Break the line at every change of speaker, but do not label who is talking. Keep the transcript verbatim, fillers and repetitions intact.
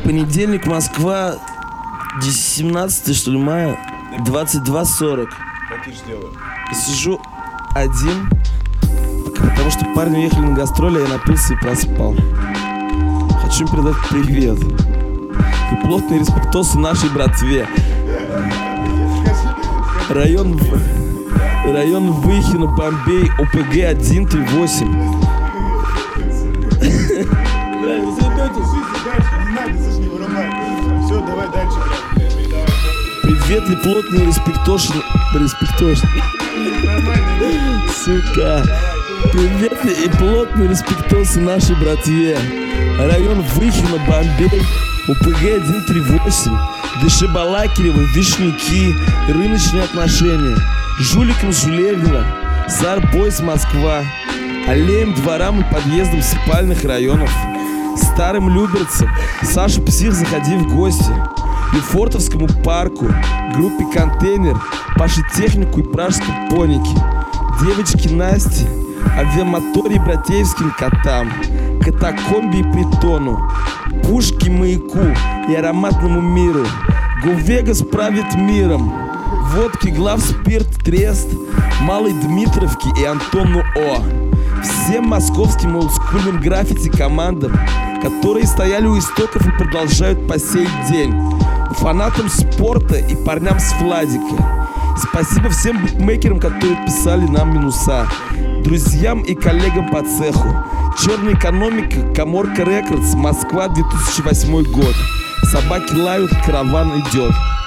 Понедельник, Москва, семнадцатое, что ли, мая, двадцать два сорок.
Потише сделаю.
Сижу один, потому что парни уехали на гастроли, а я напился и проспал. Хочу им передать привет и плотные респектосы нашей братве. Район, район Выхино, Бомбей, ОПГ один три восемь.
Бля, вы заебетесь. Дальше, не надо, Саш, не вырубай. Все, давай дальше, бля.
Привет и плотные респектоши. Респектоши. Сука. Привет и плотные респектосы нашей братве. Район Выхино, Бомбей, ОПГ один три восемь. Дышебалакирево, Вишняки, рыночные отношения. Жуликом Жулевина, Сарбойс, Москва. Аллеям, дворам и подъездам спальных районов. Старым Люберцам, Саша Псих, заходи в гости. Лефортовскому парку, группе Контейнер, Паше Технику и Пражской Поники. Девочке Насте, Авиамоторе и Братеевским котам, Катакомбе и Притону, Пушке, Маяку и Ароматному миру. Говегас правит миром. Водки, Главспирт, Трест, Малой Дмитровке и Антону О. Всем московским олдскульным граффити командам, которые стояли у истоков и продолжают по сей день. Фанатам спорта и парням с Владика. Спасибо всем букмекерам, которые писали нам минуса. Друзьям и коллегам по цеху. Черная экономика, Каморка Рекордс, Москва, две тысячи восьмой год. Собаки лают, караван идет.